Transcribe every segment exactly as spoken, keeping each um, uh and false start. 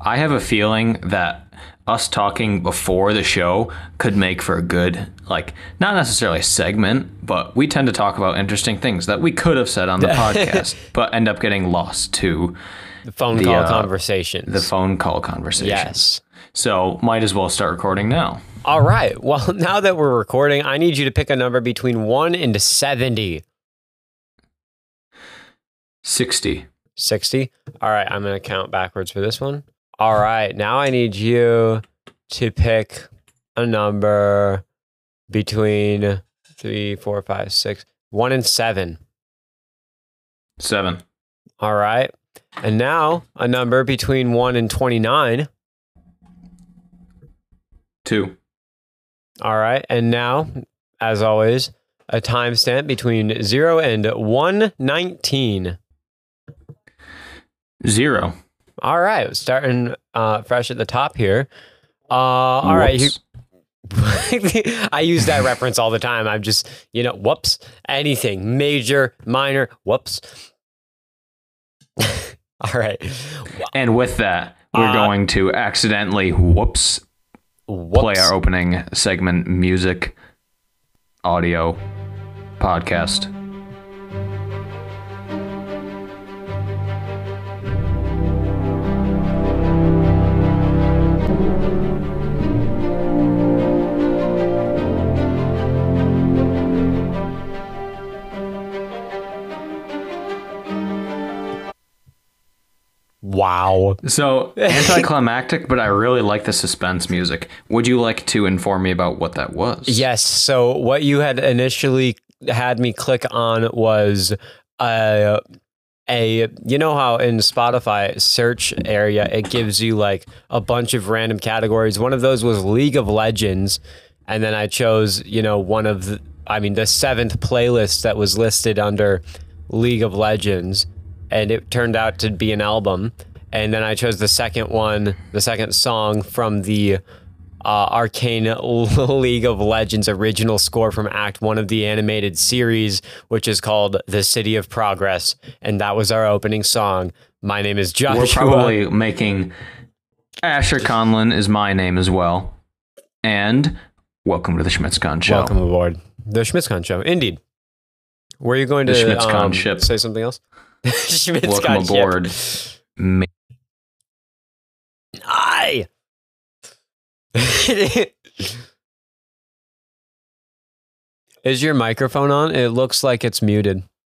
I have a feeling that us talking before the show could make for a good, like, not necessarily a segment, but we tend to talk about interesting things that we could have said on the podcast, but end up getting lost to the phone the, call uh, conversations. The phone call conversations. Yes. So might as well start recording now. All right. Well, now that we're recording, I need you to pick a number between one and seventy. sixty. sixty. All right. I'm going to count backwards for this one. All right. Now I need you to pick a number between three, four, five, six, one and seven. Seven. All right. And now a number between one and twenty-nine. Two. All right. And now, as always, a timestamp between zero and one nineteen. Zero. All right. Starting uh, fresh at the top here. Uh, all right. You, I use that reference all the time. I'm just, you know, whoops. Anything. Major, minor, whoops. All right. And with that, we're uh, going to accidentally, whoops, whoops, play our opening segment, music, audio, podcast. Wow. So, anticlimactic, but I really like the suspense music. Would you like to inform me about what that was? Yes. So what you had initially had me click on was uh, a, you know how in Spotify search area, it gives you like a bunch of random categories. One of those was League of Legends. And then I chose, you know, one of the, I mean, the seventh playlist that was listed under League of Legends. And it turned out to be an album. And then I chose the second one, the second song from the uh, Arcane League of Legends original score from Act One of the animated series, which is called The City of Progress. And that was our opening song. My name is Joshua. We're probably making Asher Conlon is my name as well. And welcome to the SchmitzCon Show. Welcome aboard. The SchmitzCon Show, indeed. Were you going to the SchmitzCon um, ship. say something else? Welcome aboard. Ma- Aye. Is your microphone on? It looks like it's muted.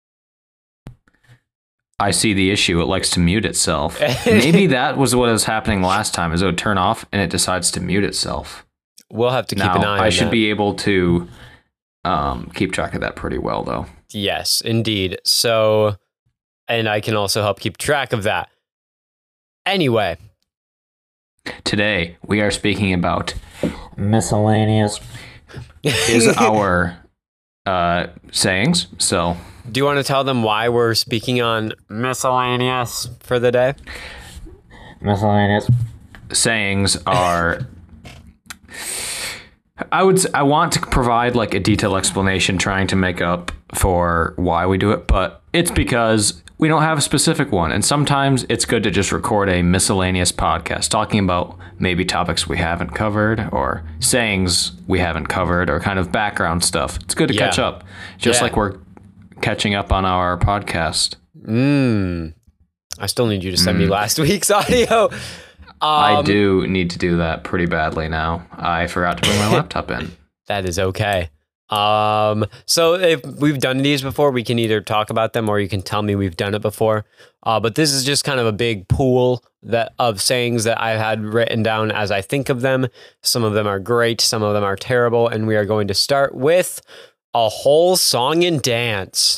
I see the issue. It likes to mute itself. Maybe that was what was happening last time, is it would turn off and it decides to mute itself. We'll have to keep now, an eye on I should that. be able to um, keep track of that pretty well, though. Yes, indeed. So, and I can also help keep track of that. Anyway. Today, we are speaking about miscellaneous is our uh, sayings. So, do you want to tell them why we're speaking on miscellaneous for the day? Miscellaneous sayings are... I would. I want to provide like a detailed explanation, trying to make up for why we do it, but it's because we don't have a specific one, and sometimes it's good to just record a miscellaneous podcast talking about maybe topics we haven't covered or sayings we haven't covered or kind of background stuff. It's good to Yeah. catch up, just Yeah. like we're catching up on our podcast. Mm. I still need you to send me last week's audio. I Um, do need to do that pretty badly now. I forgot to bring my laptop in. That is okay. Um, so if we've done these before, we can either talk about them or you can tell me we've done it before. Uh, but this is just kind of a big pool that of sayings that I've had written down as I think of them. Some of them are great, some of them are terrible, and we are going to start with a whole song and dance.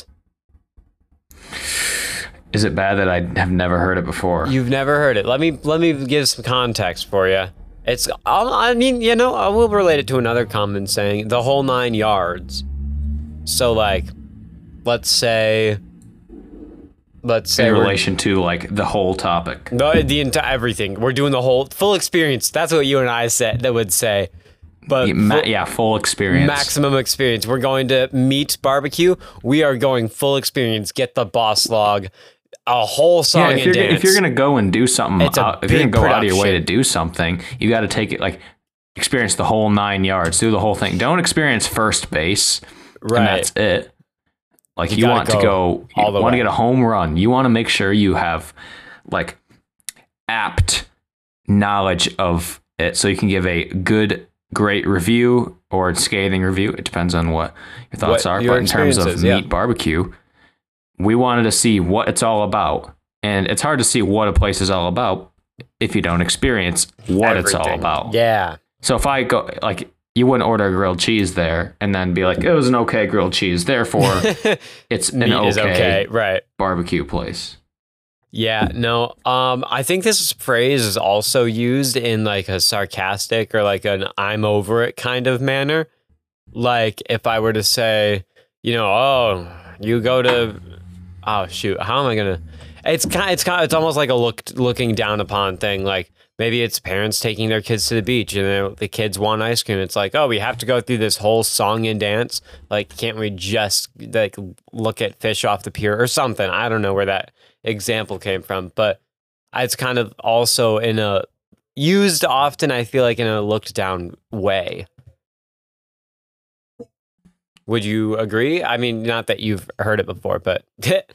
Is it bad that I have never heard it before? You've never heard it. Let me let me give some context for you. It's I'll, I mean, you know, I will relate it to another common saying, the whole nine yards. So like, let's say, let's say in we're- relation to like the whole topic. the the entire everything. We're doing the whole full experience. That's what you and I said that would say. But Yeah, ma- full- yeah, full experience. maximum experience. We're going to meat barbecue. We are going full experience. Get the boss log. a whole song Yeah, if and you're, dance. if you're gonna go and do something, It's a out, if you're gonna big go out of your way to production. do something, you got to take it like experience the whole nine yards, do the whole thing. Don't experience first base, Right. and that's it. Like you, You gotta want to go go, all you the want to way. get a home run. You want to make sure you have like apt knowledge of it, so you can give a good, great review or scathing review. It depends on what your thoughts What are. your But in terms of experience is, meat yeah. barbecue, we wanted to see what it's all about. And it's hard to see what a place is all about if you don't experience what it's all Everything. about. Yeah. So if I go, like, you wouldn't order a grilled cheese there and then be like, it was an okay grilled cheese, therefore it's an Meat okay, is okay. Right. barbecue place. Yeah, no. Um, I think this phrase is also used in like a sarcastic or like an I'm over it kind of manner. Like if I were to say, you know, oh, you go to, oh shoot, how am I gonna? It's kind, it's kind, it's almost like a look, looking down upon thing. Like maybe it's parents taking their kids to the beach and then the kids want ice cream. It's like, oh, we have to go through this whole song and dance. Like, can't we just like look at fish off the pier or something? I don't know where that example came from, but it's kind of also in a used often, I feel like in a looked down way. Would you agree? I mean, not that you've heard it before, but It,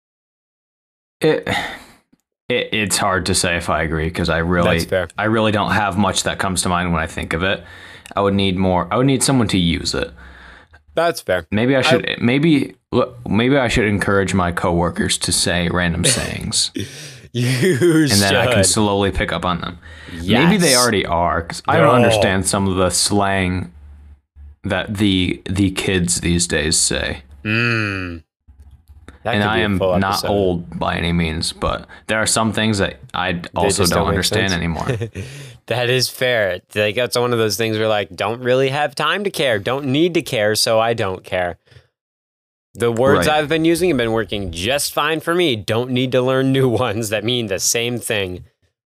it it's hard to say if I agree because I really That's fair. I really don't have much that comes to mind when I think of it. I would need more. I would need someone to use it. That's fair. Maybe I should. maybe look. Maybe I should encourage my coworkers to say random sayings, You and then I can should. slowly pick up on them. Yes. Maybe they already are because I No. don't understand some of the slang that the the kids these days say. Mm. That And could I be a am full not episode. old by any means, but there are some things that I also just don't, don't make understand sense. anymore. That is fair. Like that's one of those things where like don't really have time to care, don't need to care, so I don't care. The words Right. I've been using have been working just fine for me. Don't need to learn new ones that mean the same thing.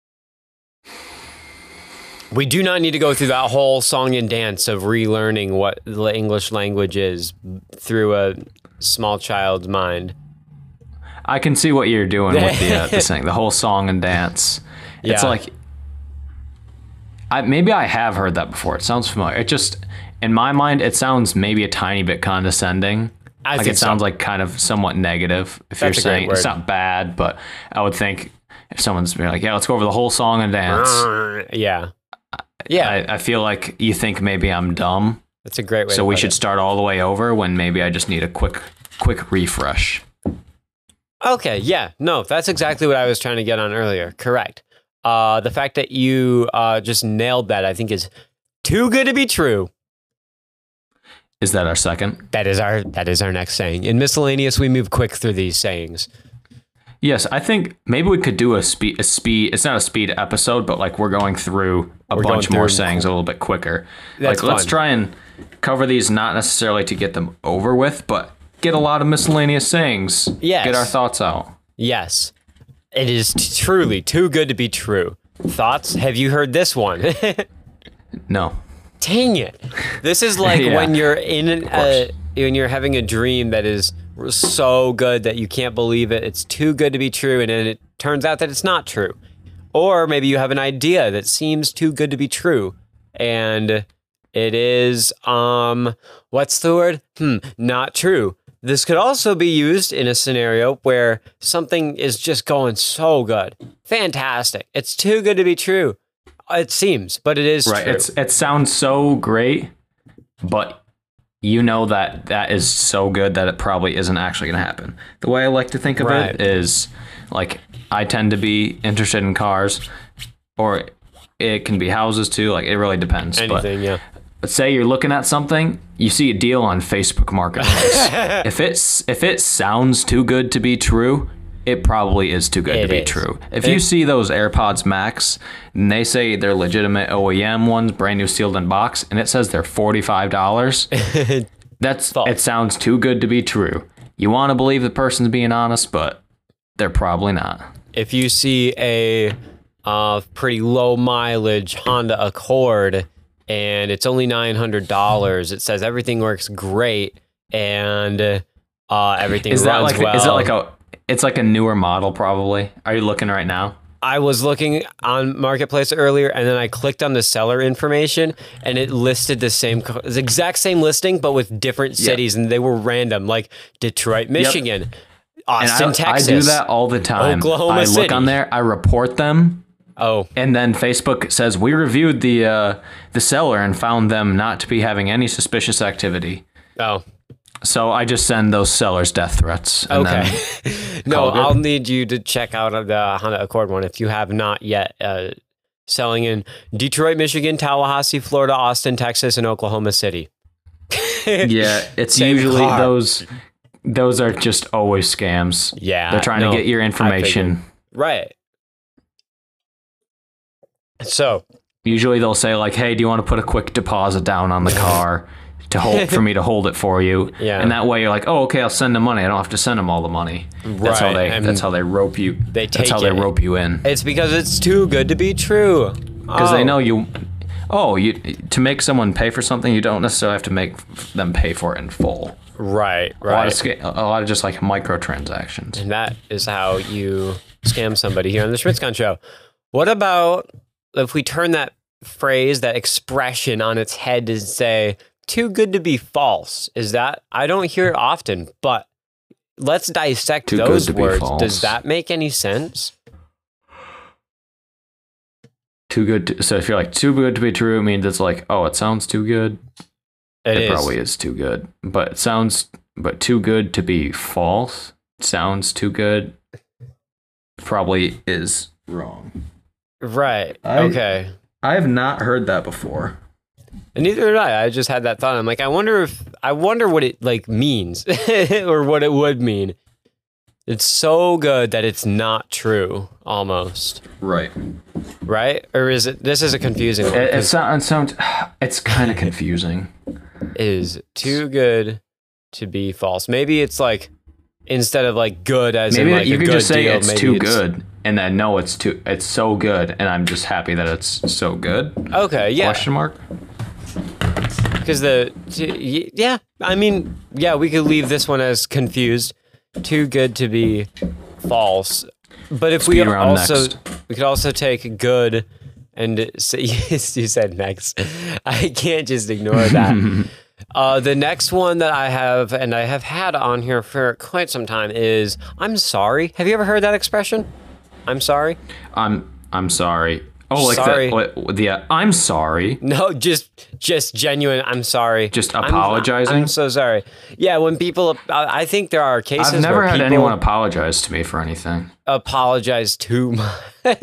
We do not need to go through that whole song and dance of relearning what the English language is through a small child's mind. I can see what you're doing with the uh, the thing, the whole song and dance. It's Yeah. like I maybe I have heard that before. It sounds familiar. It just in my mind it sounds maybe a tiny bit condescending. I like think it sounds so. like kind of somewhat negative. If That's you're a great saying it's word. not bad, but I would think if someone's been like, yeah, let's go over the whole song and dance. Yeah. Yeah. I, I feel like you think maybe I'm dumb. That's a great way So to we put should it. start all the way over when maybe I just need a quick quick refresh. Okay, yeah, no, that's exactly what I was trying to get on earlier. Correct. Uh, the fact that you uh, just nailed that, I think, is too good to be true. Is that our second? That is our that is our next saying. In miscellaneous, we move quick through these sayings. Yes, I think maybe we could do a speed a speed it's not a speed episode, but like we're going through a We're bunch going more through- sayings a little bit quicker. That's like let's fun. try and cover these not necessarily to get them over with, but get a lot of miscellaneous sayings. Yes. Get our thoughts out. Yes, it is t- truly too good to be true. Thoughts? Have you heard this one? No. Dang it! This is like Yeah, when you're in an, course. uh, when you're having a dream that is so good that you can't believe it. It's too good to be true, and then it turns out that it's not true. Or maybe you have an idea that seems too good to be true, and it is um, what's the word? Hmm, not true. This could also be used in a scenario where something is just going so good, fantastic. It's too good to be true. It seems, but it is Right. true. It's it sounds so great, but you know that that is so good that it probably isn't actually going to happen. The way I like to think of Right. it is like I tend to be interested in cars, or it can be houses too. Like it really depends. Anything, but yeah. let's say you're looking at something, you see a deal on Facebook Marketplace. if it's if it sounds too good to be true, it probably is too good It to be is. true. If you see those AirPods Max and they say they're legitimate O E M ones, brand new sealed in box, and it says they're forty-five dollars, that's False. it sounds too good to be true. You want to believe the person's being honest, but they're probably not. If you see a uh, pretty low mileage Honda Accord and it's only nine hundred dollars, it says everything works great and uh, everything Is that runs like well. is that like a it's like a newer model, probably. Are you looking right now? I was looking on Marketplace earlier, and then I clicked on the seller information, and it listed the same, the exact same listing, but with different cities, yep. and they were random, like Detroit, Michigan, yep. Austin, I, Texas. I do that all the time. Oklahoma I City. look on there, I report them. Oh, and then Facebook says we reviewed the uh, the seller and found them not to be having any suspicious activity. Oh. So I just send those sellers death threats. And okay. Then no, I'll need you to check out the Honda Accord one if you have not yet. Uh, selling in Detroit, Michigan, Tallahassee, Florida, Austin, Texas, and Oklahoma City. Yeah, it's Same usually car. those. Those are just always scams. Yeah, they're trying no, to get your information. Right. So usually they'll say like, "Hey, do you want to put a quick deposit down on the car?" to hold for me to hold it for you, yeah. and that way you're like, oh, okay, I'll send them money. I don't have to send them all the money. That's right. how they. And that's how they rope you. They take that's how it. they rope you in. It's because it's too good to be true. Because oh. they know you. Oh, you to make someone pay for something, you don't necessarily have to make them pay for it in full. Right. Right. A lot of, sca- a lot of just like microtransactions. And that is how you scam somebody here on the Schmitzcon Show. What about if we turn that phrase, that expression on its head to say, too good to be false? Is that, I don't hear it often, but let's dissect too those good to words. Be false. Does that make any sense? Too good to, so if you're like too good to be true, it means it's like, oh, it sounds too good. It, it is. probably is too good, but it sounds, but too good to be false sounds too good. Probably is wrong. Right. I, okay. I have not heard that before. And neither did I. I just had that thought. I'm like, I wonder if I wonder what it like means or what it would mean. It's so good that it's not true, almost. Right. Right? Or is it? This is a confusing one. It, it sounds. Sound, it's kind of confusing. Is too good to be false. Maybe it's like instead of like good as maybe in like you a could good just say deal, it's maybe too it's, good, and then no, it's too. It's so good, and I'm just happy that it's so good. Okay. Yeah. Question mark. Because the yeah, I mean, yeah, we could leave this one as confused. Too good to be false. But if Speed we also next. we could also take good and say, yes, you said next. I can't just ignore that. uh, the next one that I have and I have had on here for quite some time is I'm sorry. Have you ever heard that expression? I'm sorry. I'm I'm sorry. Oh, like sorry. the what, the uh, I'm sorry. No, just just genuine. I'm sorry. Just I'm- apologizing? I'm, so sorry. Yeah, when people, I I think there are cases I've never where had people anyone apologize to me for anything. apologize too much.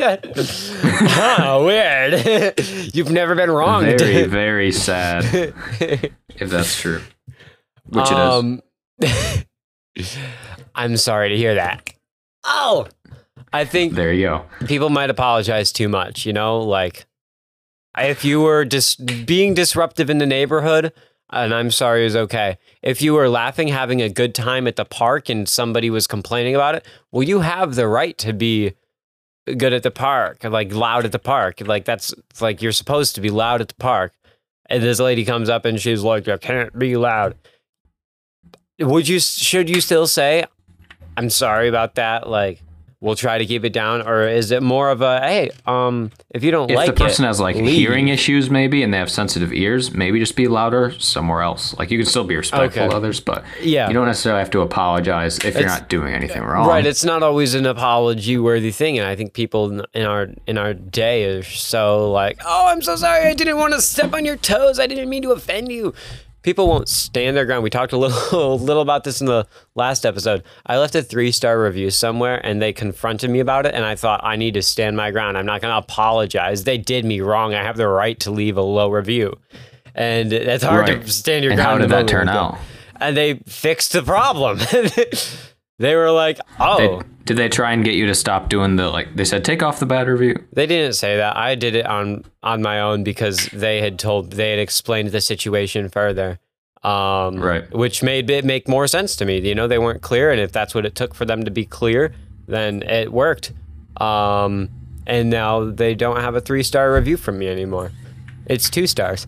Huh, weird. You've never been wronged. Very, very sad. If that's true, which um, it is. I'm sorry to hear that. Oh, I think There you go. people might apologize too much, you know, like if you were just being disruptive in the neighborhood, and I'm sorry is okay. If you were laughing, having a good time at the park and somebody was complaining about it, well, you have the right to be good at the park, like loud at the park. Like that's it's like you're supposed to be loud at the park. And this lady comes up and she's like, I can't be loud. Would you, should you still say, I'm sorry about that? Like, we'll try to keep it down, or is it more of a hey, um, if you don't If like the person it, has like leave. hearing issues, maybe, and they have sensitive ears, maybe just be louder somewhere else. Like you can still be respectful Okay. to others, but Yeah. you don't necessarily have to apologize if you're It's- not doing anything wrong. Right, it's not always an apology-worthy thing, and I think people in- in our in our day are so like, "Oh, I'm so sorry, I didn't want to step on your toes. I didn't mean to offend you." People won't stand their ground. We talked a little, a little about this in the last episode. I left a three-star review somewhere, and they confronted me about it, and I thought, I need to stand my ground. I'm not going to apologize. They did me wrong. I have the right to leave a low review. And it's hard Right. to stand your And ground. how in did the that moment turn like out? that. And they fixed the problem. They were like, oh. They, did they try and get you to stop doing the like? They said take off the bad review. They didn't say that. I did it on on my own because they had told they had explained the situation further, um, Right. which made it make more sense to me. You know, they weren't clear, and if that's what it took for them to be clear, then it worked. Um, and now they don't have a three star review from me anymore. It's two stars.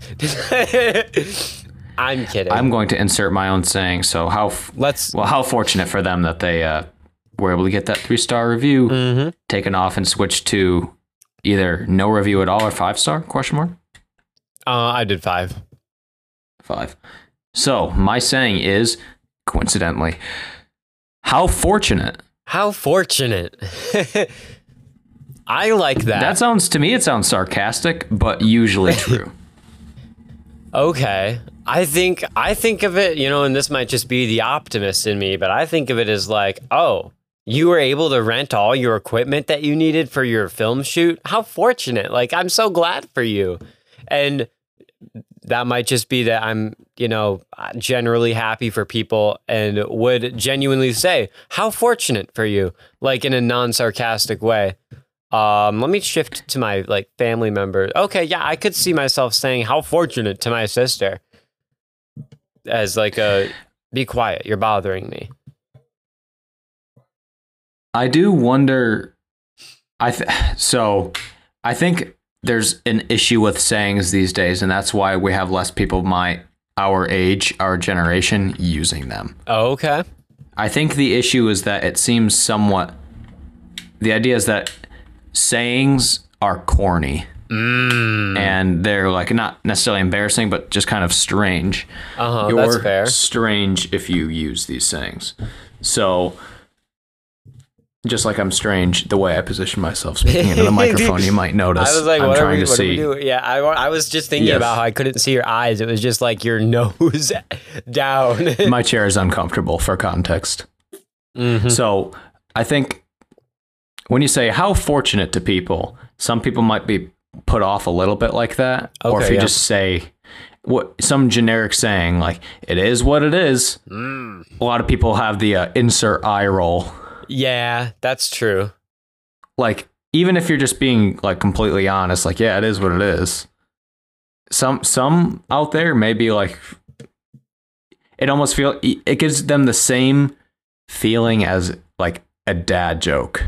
I'm kidding. I'm going to insert my own saying. So how f- Let's well how fortunate for them that they uh, were able to get that three star review Mm-hmm. taken off and switched to either no review at all or five star question mark. Uh, I did five. Five. So my saying is, coincidentally, how fortunate. How fortunate. I like that. That sounds, to me, it sounds sarcastic, but usually true. Okay. I think I think of it, you know, and this might just be the optimist in me, but I think of it as like, oh, you were able to rent all your equipment that you needed for your film shoot. How fortunate. Like, I'm so glad for you. And that might just be that I'm, you know, generally happy for people and would genuinely say, how fortunate for you, like in a non-sarcastic way. Um, let me shift to my like family members. Okay, yeah, I could see myself saying how fortunate to my sister as like a be quiet, you're bothering me. I do wonder. I th- so I think there's an issue with sayings these days, and that's why we have less people my our age, our generation using them. Oh, okay. I think the issue is that it seems somewhat. The idea is that sayings are corny. Mm. And they're like not necessarily embarrassing, but just kind of strange. Uh-huh, You're that's fair. strange if you use these sayings. So, just like I'm strange, the way I position myself speaking into the microphone, you might notice. I was like, I'm what, are trying we, to what see. are we doing? Yeah, I, I was just thinking Yes. about how I couldn't see your eyes. It was just like your nose down. My chair is uncomfortable for context. Mm-hmm. So, I think when you say how fortunate to people, some people might be put off a little bit like that. Okay, or if you yeah. just say what some generic saying like it is what it is. Mm. A lot of people have the uh, insert eye roll. Yeah, that's true. Like even if you're just being like completely honest, like yeah, it is what it is. Some some out there may be like it almost feel it gives them the same feeling as like a dad joke.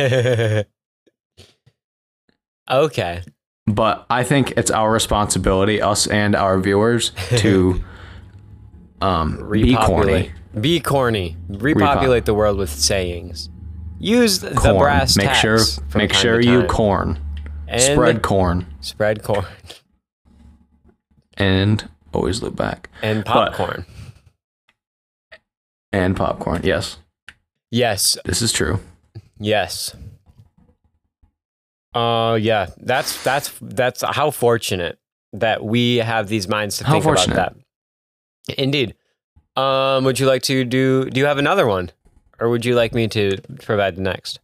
Okay. But I think it's our responsibility, us and our viewers, to um, be corny. Be corny. Repopulate Repop- the world with sayings. Use the Corn. brass Make tacks sure, from make time sure to you time. corn. And Spread corn. Spread corn. And always look back. And popcorn. But, and popcorn, yes. Yes. This is true. Yes. Uh yeah, that's that's that's how fortunate that we have these minds to How think fortunate. about that. Indeed. Um, would you like to do do you have another one? Or would you like me to provide the next?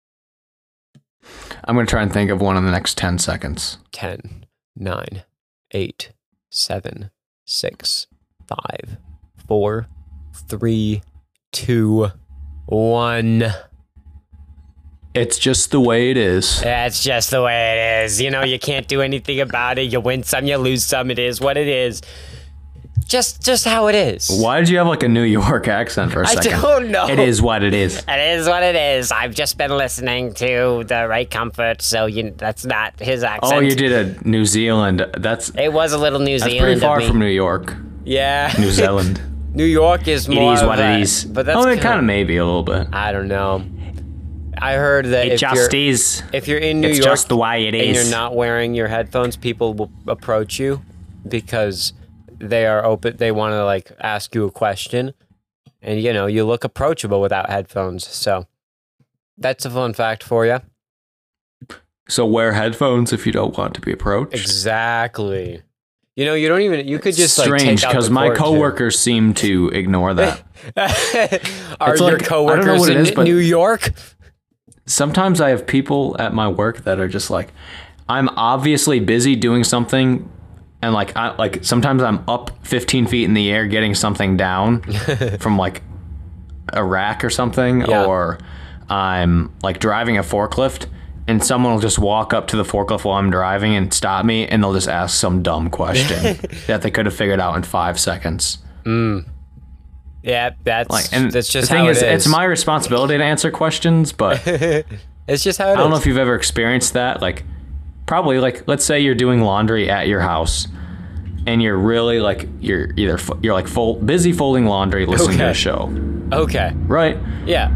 I'm going to try and think of one in the next ten seconds. ten, nine, eight, seven, six, five, four, three, two, one. It's just the way it is. That's just the way it is. You know, you can't do anything about it. You win some, you lose some. It is what it is. Just just how it is. Why did you have like a New York accent for a I second? don't know. It is what it is. It is what it is. I've just been listening to the Right Comfort, so you that's not his accent. Oh, you did a New Zealand. That's It was a little New that's Zealand pretty far of me. from New York. Yeah. New Zealand. New York is It more is of what a- it is. But that's oh, it kinda- kind of maybe a little bit. I don't know. I heard that It if just you're is. if you're in New It's York just the way it and is. you're not wearing your headphones, people will approach you because they are open. They want to like ask you a question, and you know you look approachable without headphones. So that's a fun fact for you. So wear headphones if you don't want to be approached. Exactly. You know, you don't even. You could just Strange like take out because the my cord, too. coworkers seem to ignore that. Are It's your like- I don't know coworkers what it in is, but- New York? Sometimes I have people at my work that are just like, I'm obviously busy doing something, and like, I like sometimes I'm up fifteen feet in the air getting something down from like a rack or something, Yeah. or I'm like driving a forklift, and someone will just walk up to the forklift while I'm driving and stop me, and they'll just ask some dumb question that they could have figured out in five seconds. Yeah, that's Like, and that's just the thing how is, it is. it's my responsibility to answer questions, but It's just how it is. I don't know if you've ever experienced that. Like, probably, like, let's say you're doing laundry at your house, and you're really like you're either fo- you're like fold, busy folding laundry, listening to Okay. a show, Okay. right? Yeah.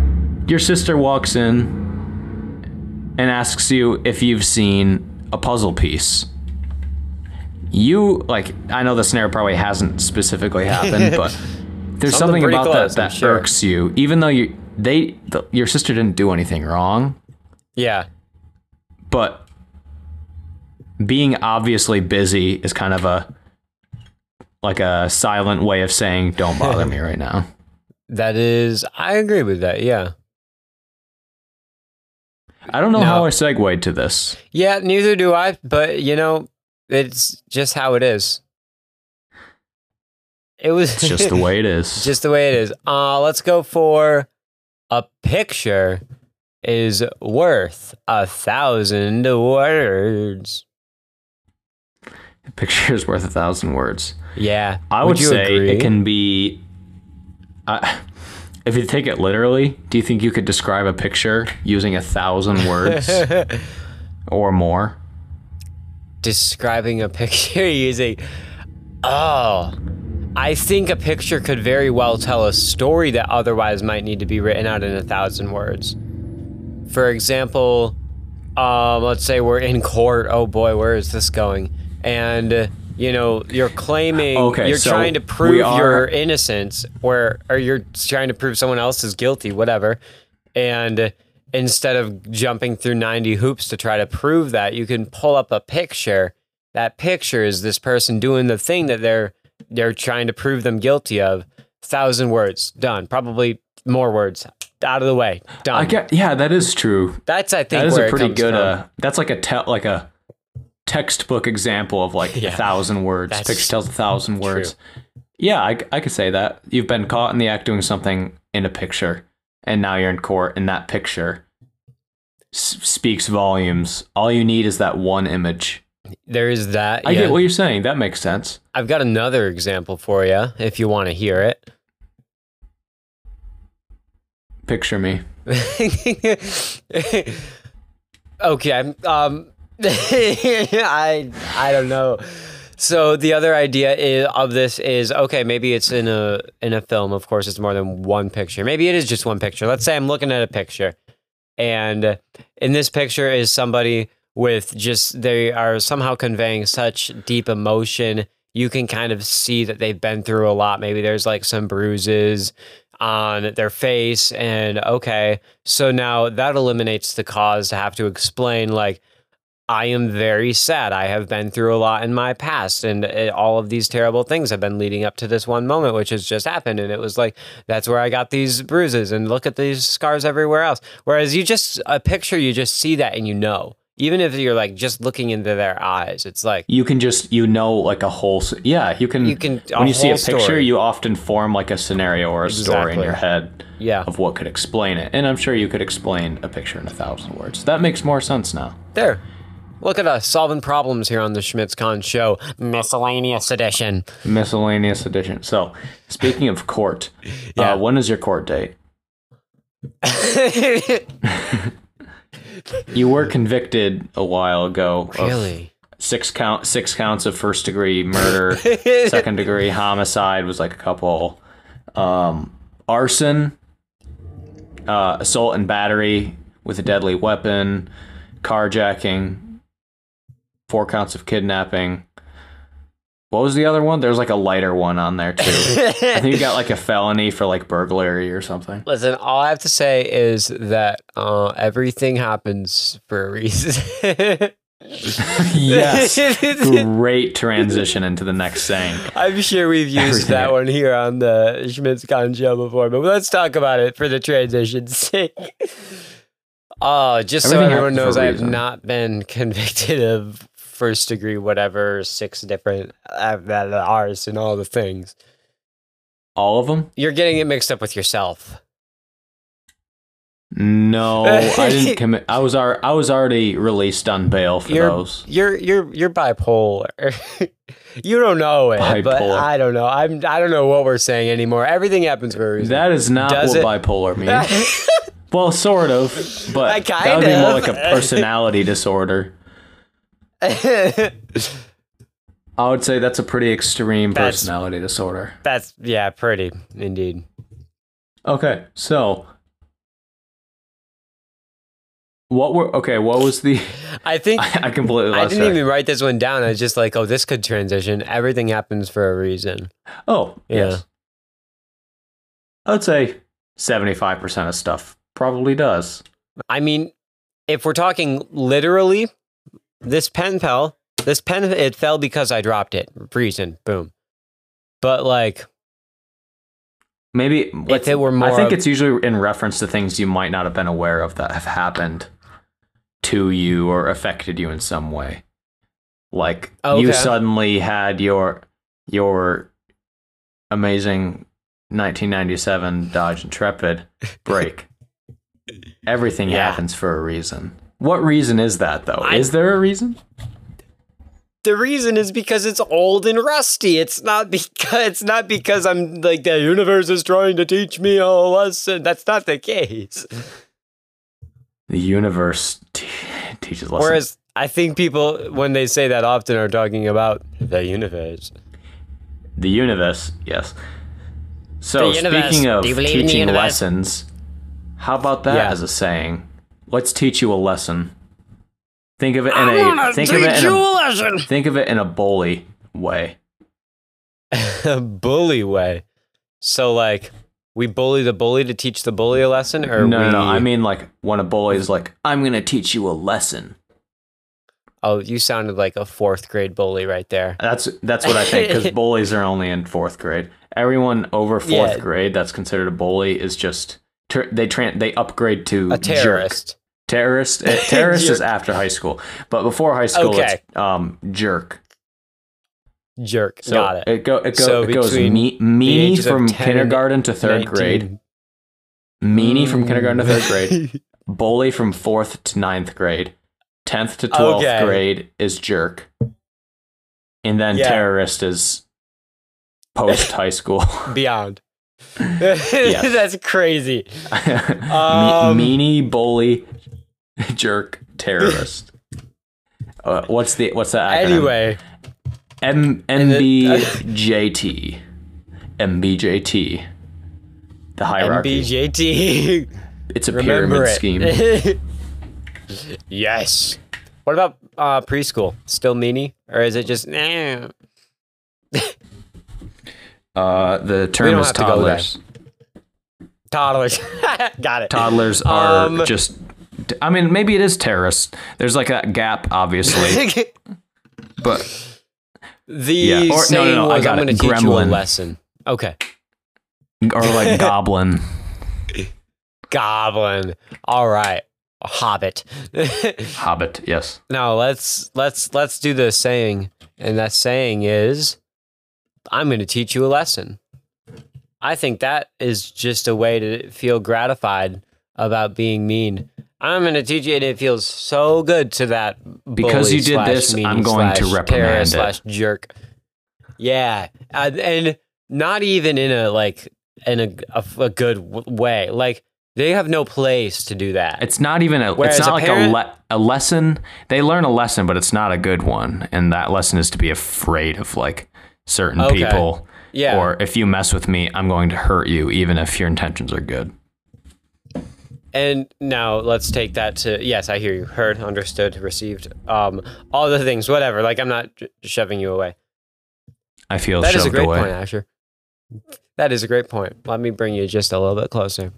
your sister walks in and asks you if you've seen a puzzle piece. You, like, I know the scenario probably hasn't specifically happened, but there's something, something about close, that that sure. irks you, even though you they the, your sister didn't do anything wrong. Yeah. But being obviously busy is kind of a like a silent way of saying, don't bother me right now. That is, I agree with that, yeah. I don't know now, how I segued to this. Yeah, neither do I, but, you know, it's just how it is. It was it's just the way it is. Just the way it is. Uh, let's go for a picture is worth a thousand words. A picture is worth a thousand words. Yeah. I would, would say agree? It can be... Uh, if you take it literally, do you think you could describe a picture using a thousand words or more? Describing a picture using... Oh... I think a picture could very well tell a story that otherwise might need to be written out in a thousand words. For example, um, let's say we're in court. Oh boy, where is this going? And, uh, you know, you're claiming, okay, you're so trying to prove are... your innocence, where, or you're trying to prove someone else is guilty, whatever. And uh, instead of jumping through ninety hoops to try to prove that, you can pull up a picture. That picture is this person doing the thing that they're they're trying to prove them guilty of. Thousand words, done. Probably more words, out of the way, done. I get, yeah, that is true. That's, I think, that is where a pretty it comes good. from. Uh, that's like a te- like a textbook example of like yeah, a thousand words. Picture tells a thousand words. True. Yeah, I, I could say that. You've been caught in the act doing something in a picture, and now you're in court, and that picture s- speaks volumes. All you need is that one image. There is that. I yeah. get what you're saying. That makes sense. I've got another example for you if you want to hear it. Picture me. Okay. Um, I I don't know. So the other idea is, of this is, okay, maybe it's in a in a film. Of course, it's more than one picture. Maybe it is just one picture. Let's say I'm looking at a picture, and in this picture is somebody with just, they are somehow conveying such deep emotion. You can kind of see that they've been through a lot. Maybe there's like some bruises on their face, and okay, so now that eliminates the cause to have to explain, like, I am very sad. I have been through a lot in my past, and it, all of these terrible things have been leading up to this one moment, which has just happened. And it was like, that's where I got these bruises, and look at these scars everywhere else. Whereas you just, a picture, you just see that and you know. Even if you're like just looking into their eyes, it's like you can just, you know, like a whole, yeah, you can, you can when you see a picture, story. You often form like a scenario or a exactly. story in your head yeah. of what could explain it. And I'm sure you could explain a picture in a thousand words. That makes more sense now. There. Look at us solving problems here on the SchmitzCon show. Miscellaneous edition. Miscellaneous edition. So, speaking of court, yeah. uh, when is your court date? You were convicted a while ago. Really? Of six count, six counts of first degree murder. Second degree homicide was like a couple. Um, arson, uh, assault and battery with a deadly weapon, carjacking, four counts of kidnapping. What was the other one? There was like a lighter one on there too. I think you got like a felony for like burglary or something. Listen, all I have to say is that uh, everything happens for a reason. Yes. Great transition into the next saying. I'm sure we've used everything. That one here on the SchmitzCon show before, but let's talk about it for the transition's sake. Oh, just everything so everyone knows, I have not been convicted of first degree, whatever, six different uh, R's and all the things. All of them? You're getting it mixed up with yourself. No, I didn't commit. I was ar- I was already released on bail for you're, those. You're you're you're bipolar. You don't know it, bipolar. But I don't know. I'm I don't know what we're saying anymore. Everything happens for a reason. That is not Does what it? bipolar means. Well, sort of, but that would of. be more like a personality disorder. I would say that's a pretty extreme that's, personality disorder. That's, yeah, pretty, indeed. Okay, so What were okay? What was the? I think I, I completely lost I didn't track. even write this one down. I was just like, oh, this could transition. Everything happens for a reason. Oh, Yeah. yes. I would say seventy-five percent of stuff probably does. I mean, if we're talking literally, this pen fell. This pen, it fell because I dropped it. Reason, boom. But like, Maybe if it were more, I think of- it's usually in reference to things you might not have been aware of that have happened to you or affected you in some way. Like Oh, you okay. suddenly had your your amazing nineteen ninety-seven Dodge Intrepid break. Everything Yeah. happens for a reason. What reason is that, though? I- Is there a reason? the reason is because it's old and rusty. It's not because it's not because I'm like the universe is trying to teach me a lesson. That's not the case. The universe t- teaches lessons. Whereas I think people, when they say that often, are talking about the universe. The universe, yes. So, The universe. speaking of Do you believe in the teaching universe? lessons, how about that Yeah. as a saying? Let's teach you a lesson. Think of it in I'm a gonna think teach of it in you a, a lesson. think of it in a bully way. A bully way. So like, we bully the bully to teach the bully a lesson, or No, we? no, no. I mean, like when a bully is like, "I'm gonna teach you a lesson." Oh, you sounded like a fourth grade bully right there. That's that's what I think because bullies are only in fourth grade. Everyone over fourth Yeah. grade that's considered a bully is just ter- they tra- they upgrade to A jerk. terrorist. Terrorist. uh, terrorist is Jerk. after high school, but before high school, Okay. it's um jerk. Jerk. So Got it. It, go, it, go, So it goes between me, the meanie ages of from ten and kindergarten to third grade. nineteen. Meanie from kindergarten to third grade. Bully from fourth to ninth grade. Tenth to twelfth Okay. grade is jerk, and then Yeah. terrorist is post high school. Beyond. That's crazy. Me- Um, meanie, bully, jerk, terrorist. Uh, what's the what's the acronym? Anyway, M And MBJT. M B J T. The hierarchy. M B J T. It's a Remember pyramid it. scheme. Yes. What about uh, preschool? Still meanie, or is it just? Eh? Uh, the We term don't is have to go there. toddlers. Toddlers. Got it. Toddlers are Um, just. I mean, maybe it is terrorist. There's like that gap, obviously, but the Yeah, or- no, no, saying no, I was, got "I'm it. going to teach you a Gremlin. lesson." Okay. or like goblin. Goblin. All right. Hobbit. Hobbit. Yes. Now let's let's let's do the saying, and that saying is, "I'm going to teach you a lesson." I think that is just a way to feel gratified about being mean. I'm going to teach you, and it feels so good to that Because bully you did slash this, meanie I'm going to slash reprimand terrorist it. slash jerk. Yeah, and, and not even in a like in a, a, a good w- way. Like they have no place to do that. It's not even a. Whereas it's not a like parent- a le- a lesson. They learn a lesson, but it's not a good one. And that lesson is to be afraid of like certain Okay. people. Yeah. Or if you mess with me, I'm going to hurt you, even if your intentions are good. And now let's take that to yes, I hear you. Heard, understood, received. Um, all the things, whatever. Like I'm not sh- shoving you away. I feel That is shoved a great away. point, Asher. That is a great point. Let me bring you just a little bit closer.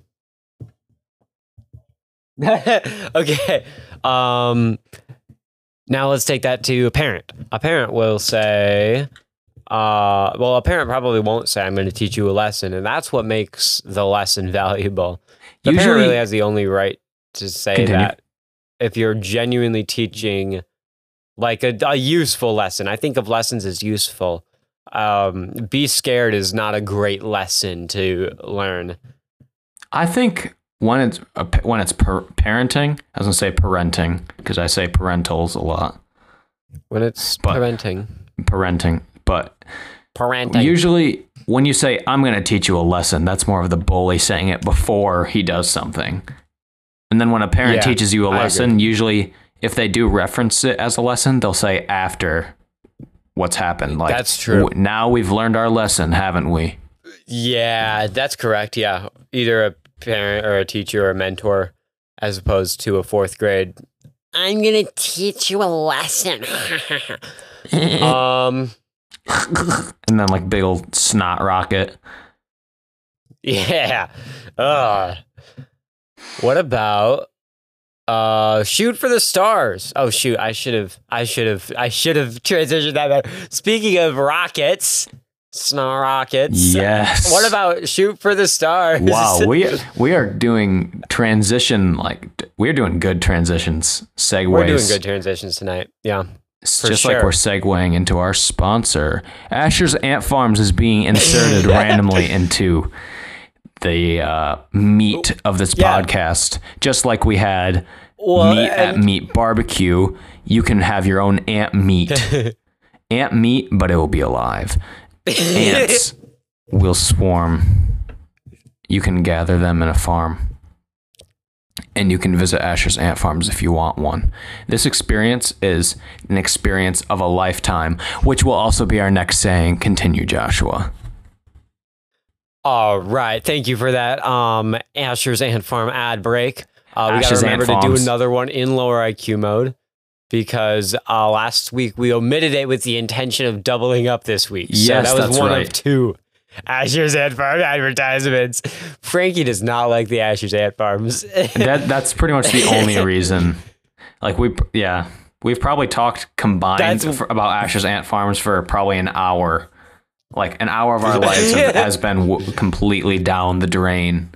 Okay. Um, now let's take that to a parent. A parent will say, uh, well, a parent probably won't say, "I'm going to teach you a lesson," and that's what makes the lesson valuable. The parent Usually- really has the only right to say Continue. that if you're genuinely teaching like a, a useful lesson. I think of lessons as useful. Um, be scared is not a great lesson to learn. I think when it's a, when it's per- parenting, I was gonna say parenting because I say parentals a lot. When it's But- parenting. Parenting, but Parenting. usually when you say I'm going to teach you a lesson, that's more of the bully saying it before he does something. And then when a parent Yeah, teaches you a I lesson, usually if they do reference it as a lesson, they'll say after what's happened. Like That's true. "W- Now we've learned our lesson, haven't we? Yeah, that's correct. Yeah. Either a parent or a teacher or a mentor as opposed to a fourth grade. I'm gonna teach you a lesson. um, and then like big old snot rocket. Yeah. Uh, what about uh shoot for the stars? Oh shoot, I should have I should have I should have transitioned that better. Speaking of rockets, snot rockets. Yes. What about shoot for the stars? Wow, we we are doing transition like we're doing good transitions, segues. We're doing good transitions tonight. Yeah. It's for just sure. like we're segueing into our sponsor. Asher's Ant Farms is being inserted randomly into the uh, meat of this Yeah. podcast. Just like we had Well, meat at and- Meat Barbecue, you can have your own ant meat. Ant meat, but it will be alive. Ants will swarm. You can gather them in a farm. And you can visit Asher's Ant Farms if you want one. This experience is an experience of a lifetime, which will also be our next saying. Continue, Joshua. All right, thank you for that. Um, Asher's Ant Farm ad break. Uh, we got to Asher's Ant remember to do Farms. another one in lower I Q mode because uh, last week we omitted it with the intention of doubling up this week. So Yes, that was that's one right. of two Asher's Ant Farm advertisements. Frankie does not like the Asher's Ant Farms. That that's pretty much the only reason. Like we, yeah, we've probably talked combined That's- for, about Asher's Ant Farms for probably an hour. Like an hour of our lives have, has been w- completely down the drain.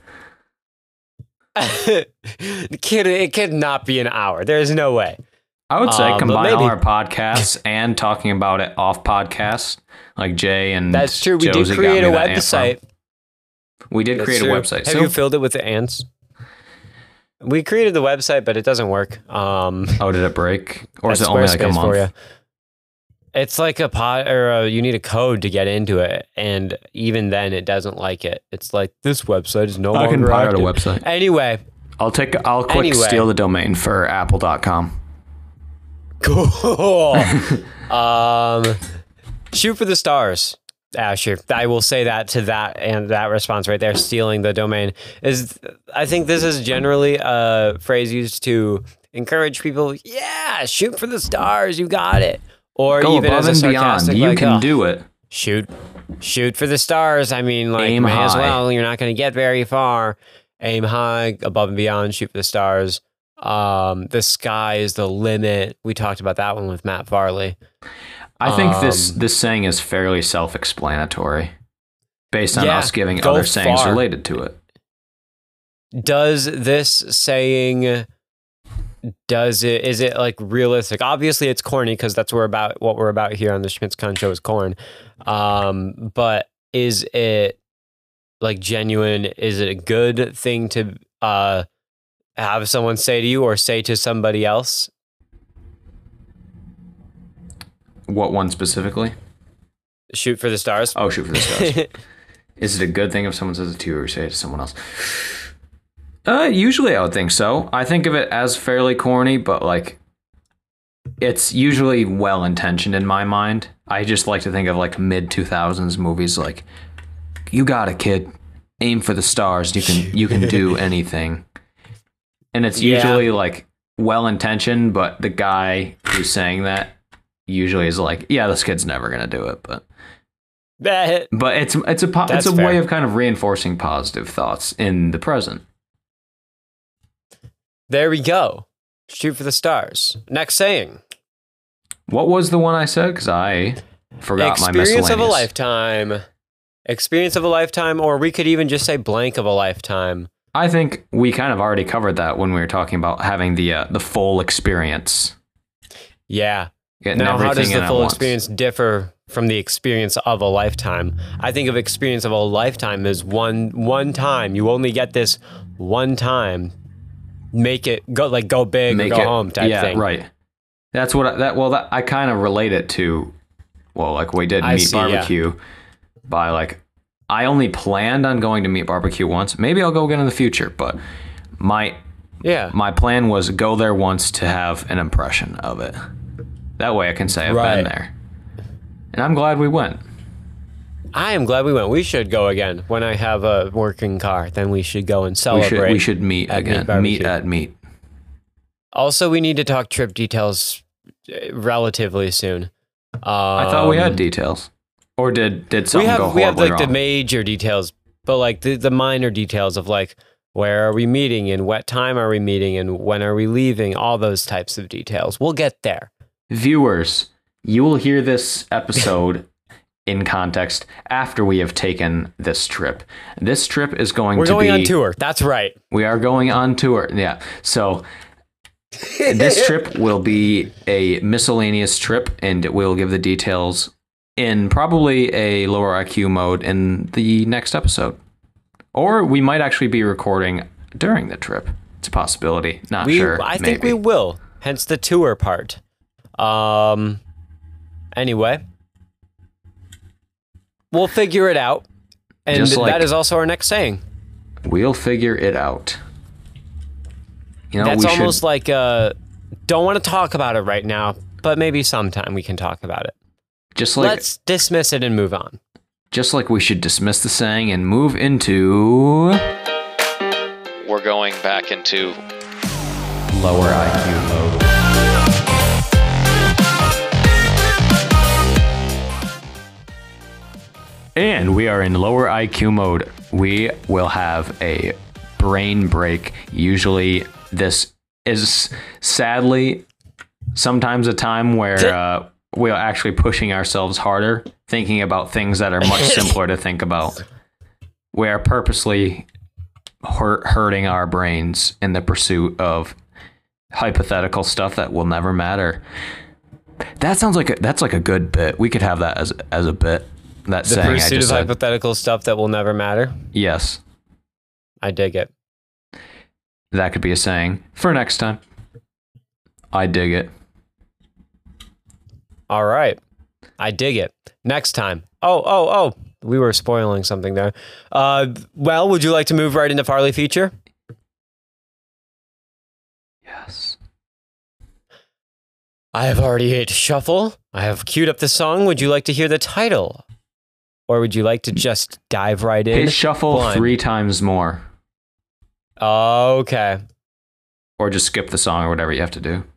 it, could, it could not be an hour. There's no way. I would say Um, but combine all maybe- our podcasts and talking about it off podcast, like Jay and That's true. We Josie did got create me a that ant farm. website. We did That's create true. a website. Have So, you filled it with the ants? We created the website, but it doesn't work. Um, oh, did it break, or is it that's only like a Squarespace month? for you. It's like a pod, or a, you need a code to get into it, and even then, it doesn't like it. It's like this website is no I longer can pirate a active. website. Anyway, I'll take. I'll quick Anyway. steal the domain for apple dot com. cool. um, shoot for the stars, Asher. I will say that to that and that response right there. Stealing the domain is. I think this is generally a phrase used to encourage people. Yeah, shoot for the stars. You got it. Or Go even above as a and beyond. sarcastic, You like, can "Oh, do it. shoot shoot for the stars." I mean, like, Aim may as high. well. You're not going to get very far. Aim high, above and beyond, shoot for the stars. Um, the sky is the limit. We talked about that one with Matt Farley. I think this Um, this saying is fairly self-explanatory, based on Yeah, us giving go other sayings far. related to it. Does this saying, does it, is it like realistic? Obviously it's corny because that's where about what we're about here on the SchmitzCon show is corn. Um, but is it like genuine? Is it a good thing to, uh, have someone say to you or say to somebody else? What one specifically? Shoot for the stars. Oh, shoot for the stars. Is it a good thing if someone says it to you or you say it to someone else? Uh, usually I would think so. I think of it as fairly corny, but like it's usually well intentioned in my mind. I just like to think of like mid two thousands movies like you got it, kid. Aim for the stars. You can you can do anything. And it's Yeah. usually like well intentioned, but the guy who's saying that usually is like, yeah, this kid's never gonna do it, but That- but it's it's a po- That's it's a way fair. of kind of reinforcing positive thoughts in the present. There we go. Shoot for the stars. Next saying. What was the one I said? Because I forgot my Experience miscellaneous. of a lifetime. Experience of a lifetime, or we could even just say blank of a lifetime. I think we kind of already covered that when we were talking about having the uh, the full experience. Yeah. Getting Now, how does everything in the at full once. experience differ from the experience of a lifetime? I think of experience of a lifetime as one one time. You only get this one time. Make it go like go big Make or go it, home type yeah, thing. right. That's what I, that. Well, that I kind of relate it to. Well, like we did I Meat see, yeah. Barbecue by like I only planned on going to Meat Barbecue once. Maybe I'll go again in the future, but my Yeah. my plan was go there once to have an impression of it. That way I can say I've Right. been there. And I'm glad we went. I am glad we went. We should go again when I have a working car. Then we should go and We celebrate. should we should meet at Meat again. Meet Barbecue. at Meat. Also, we need to talk trip details relatively soon. Um, I thought we had details. Or did did something we have, go We have horribly like wrong? the major details, but like the, the minor details of like, where are we meeting and what time are we meeting and when are we leaving? All those types of details. We'll get there. Viewers, you will hear this episode in context after we have taken this trip. This trip is going We're to going be... on tour. That's right. We are going on tour. Yeah. So this trip will be a miscellaneous trip, and we'll give the details in probably a lower I Q mode in the next episode. Or we might actually be recording during the trip. It's a possibility. Not we, sure. I Maybe. think we will. Hence the tour part. Um. Anyway, we'll figure it out, and Just like- that is also our next saying. We'll figure it out. You know, That's we almost should, like uh, don't want to talk about it right now, but maybe sometime we can talk about it. just like Let's dismiss it and move on. just like we should dismiss the saying and move into We're going back into lower I Q mode. And we are in lower I Q mode. We will have a brain break. Usually this is sadly sometimes a time where uh, we're actually pushing ourselves harder, thinking about things that are much simpler to think about. We are purposely hurt, hurting our brains in the pursuit of hypothetical stuff that will never matter. That sounds like a, that's like a good bit. We could have that as as a bit. That The saying I pursuit of just said. hypothetical stuff that will never matter. Yes, I dig it. that could be a saying for next time. I dig it. All right. I dig it. Next time. Oh, oh, oh. We were spoiling something there. Uh, well, would you like to move right into Farley feature? Yes. I have already hit shuffle. I have queued up the song. Would you like to hear the title? Or would you like to just dive right in? Hit shuffle blind? three times more, Okay. or just skip the song or whatever you have to do.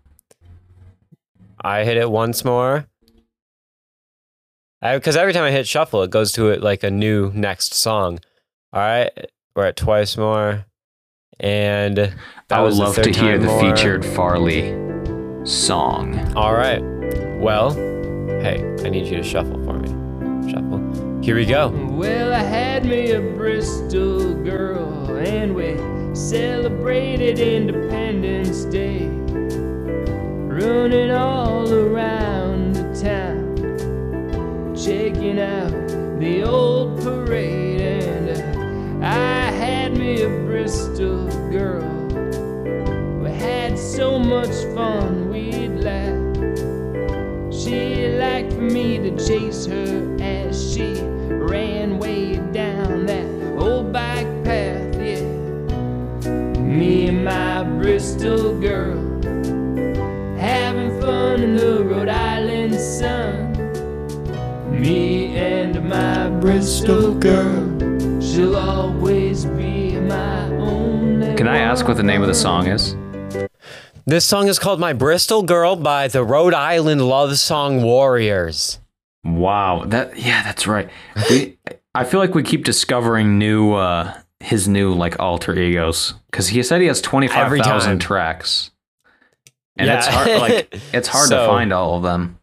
I hit it once more. Because every time I hit shuffle, it goes to it like a new next song. All right. We're at twice more. And that I would was the love to third hear time the more. featured Farley song. All right. Well, hey, I need you to shuffle for me. Shuffle. Here we go. Well, I had me a Bristol girl, and we celebrated Independence Day, running all around the town, checking out the old parade. And uh, I had me a Bristol girl. We had so much fun, we'd laugh. She liked for me to chase her as she ran way down that old bike path, yeah. Me and my Bristol girl, having fun in the Rhode Island sun. Me and my Bristol girl, she'll always be my only. Can I ask what the name of the song is? This song is called My Bristol Girl by the Rhode Island Love Song Warriors. Wow, that yeah, that's right. We, I feel like we keep discovering new, uh, his new like alter egos, because he said he has twenty five Every time. thousand tracks, and Yeah. it's hard. Like it's hard So- to find all of them.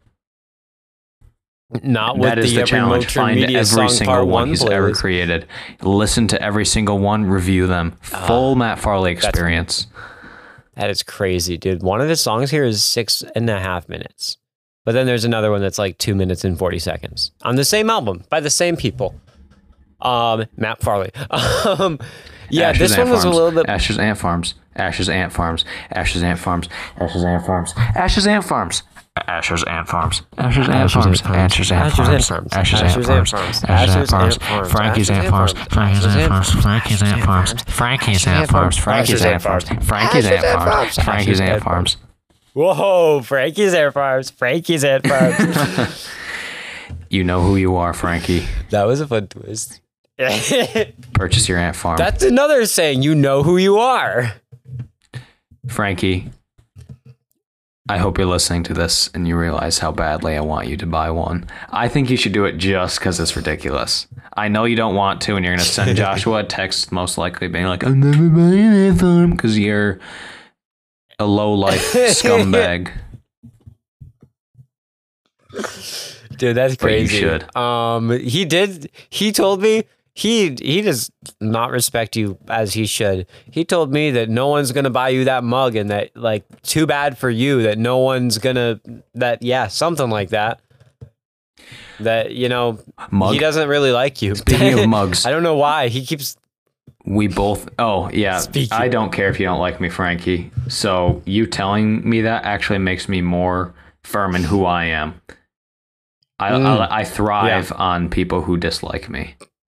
Not with That is the, the every challenge. Motrin Find Media every Song single Part one one he's ever playlist. created. Listen to every single one. Review them. Full Matt Farley that's- experience. That is crazy, dude. One of his songs here is six and a half minutes. But then there's another one that's like two minutes and forty seconds on the same album by the same people. Um, Matt Farley. um, yeah, Ashes this Ant one was Farms. a little bit. Ashes Ant Farms. Ashes Ant Farms. Ashes Ant Farms. Ashes Ant Farms. Ashes Ant Farms. Ashes Ant Farms. Ashes Ant Farms. Ashes Ant Farms. Ashes Ant Farms. Ashes Ant Farms. Frankie's Ant Farms. Frankie's Ant Farms. Frankie's Ant Farms. Frankie's Ant Farms. Frankie's Ant Farms. Frankie's Ant Farms. Frankie's Ant Farms. Whoa, Frankie's Air Farms. Frankie's Air Farms. You know who you are, Frankie. That was a fun twist. Purchase your Ant Farm. That's another saying. You know who you are. Frankie, I hope you're listening to this and you realize how badly I want you to buy one. I think you should do it just because it's ridiculous. I know you don't want to, and you're going to send Joshua a text, most likely being like, I'm never buying an iPhone, because you're a low-life scumbag. Dude, that's crazy. But you should. Um, he did. He told me he he does not respect you as he should. He told me that no one's gonna buy you that mug, and that like too bad for you that no one's gonna that yeah something like that. That you know Mug? He doesn't really like you. Speaking of mugs, I don't know why he keeps. We both. Oh yeah, Speaking. I don't care if you don't like me, Frankie. So you telling me that actually makes me more firm in who I am. I, Mm. I, I thrive Yeah. on people who dislike me.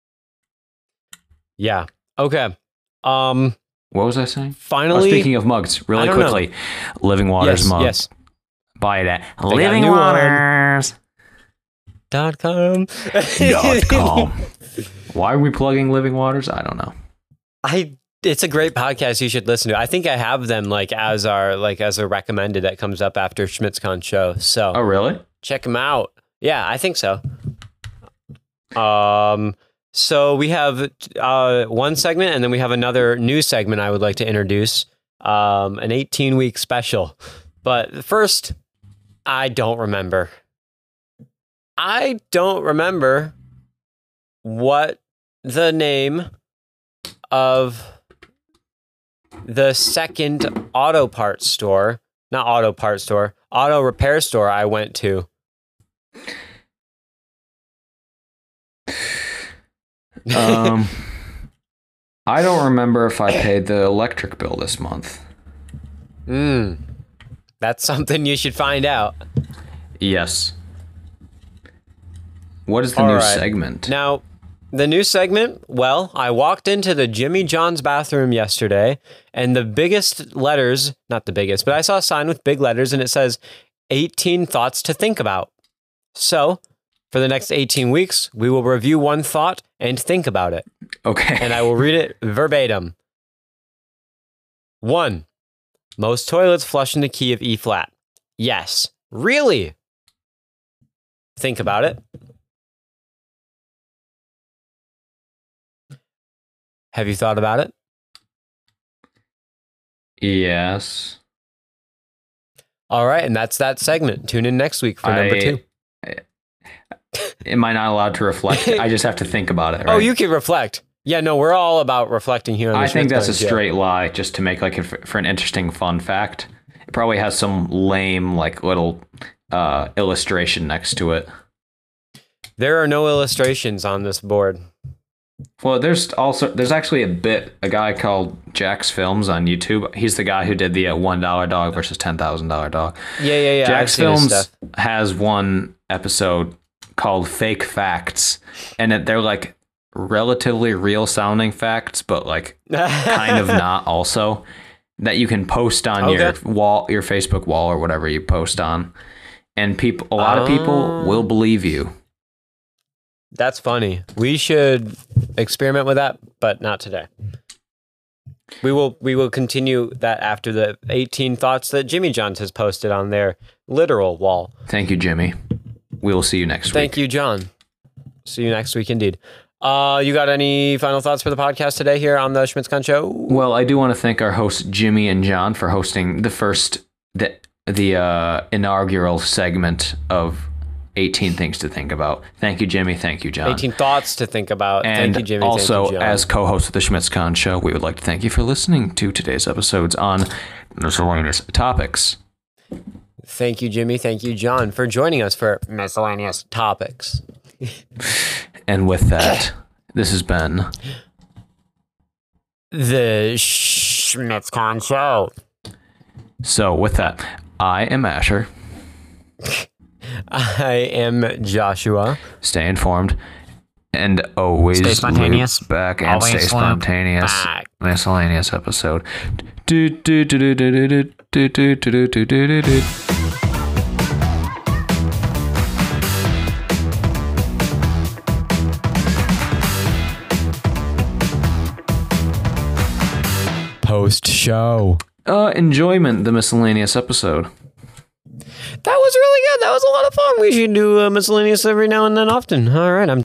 Yeah. Okay. Um. What was I saying? Oh, Finally. speaking of mugs, really I don't know. quickly, Living Waters yes. mug. Yes. Buy it at got a Living new one. Waters Dot com. dot com. Why are we plugging Living Waters? I don't know. I. It's a great podcast you should listen to. I think I have them like as our like as a recommended that comes up after SchmitzCon show. So Oh really? check them out. Yeah, I think so. Um, so we have uh, one segment, and then we have another new segment I would like to introduce, um, an eighteen-week special. But first, I don't remember. I don't remember what the name of the second auto parts store, not auto parts store, auto repair store I went to. Um, I don't remember if I paid the electric bill this month. Mm, that's something you should find out. Yes. What is the All new right. segment? Now, the new segment, well, I walked into the Jimmy John's bathroom yesterday, and the biggest letters, not the biggest, but I saw a sign with big letters, and it says eighteen thoughts to think about. So, for the next eighteen weeks, we will review one thought and think about it. Okay. And I will read it verbatim. One, most toilets flush in the key of E flat. Yes. Really? Think about it. Have you thought about it? Yes. All right, and that's that segment. Tune in next week for number I- two. Am I not allowed to reflect? I just have to think about it, right? Oh, you can reflect. Yeah, no, we're all about reflecting here on the I think that's a Schmitzcon show. straight lie, just to make like a, for an interesting fun fact. It probably has some lame like little uh, illustration next to it. There are no illustrations on this board. Well, there's also there's actually a bit a guy called Jack's Films on YouTube. He's the guy who did the uh, one dollar dog versus ten thousand dollar dog. Yeah, yeah, yeah. I've Jack's seen his Films stuff. has one episode called Fake Facts, and it, they're like relatively real sounding facts, but like kind of not also, that you can post on Okay. your wall, your Facebook wall or whatever you post on. And people, a lot of people Oh. will believe you. That's funny. We should experiment with that, but not today. We will we will continue that after the eighteen thoughts that Jimmy John's has posted on their literal wall. Thank you, Jimmy. We will see you next week. Thank you, John. See you next week, indeed. Uh, you got any final thoughts for the podcast today here on the SchmitzCon Show? Well, I do want to thank our hosts Jimmy and John for hosting the first the the uh, inaugural segment of eighteen Things to Think About. Thank you, Jimmy. Thank you, John. eighteen thoughts to think about. And Thank you, Jimmy. also, Thank you, John. as co-host of the SchmitzCon Show, we would like to thank you for listening to today's episodes on miscellaneous topics. Thank you, Jimmy. Thank you, John, for joining us for miscellaneous topics. And with that, this has been The SchmitzCon Show. so. With that, I am Asher. I am Joshua. Stay informed and always Stay spontaneous. loop back and Always stay loop spontaneous. back. Miscellaneous episode. Do, do, do, do, do, do, do, do, do, do, do, do. Post show. Uh, enjoyment, the miscellaneous episode. That was really good. That was a lot of fun. We should do uh, miscellaneous every now and then often. All right, I'm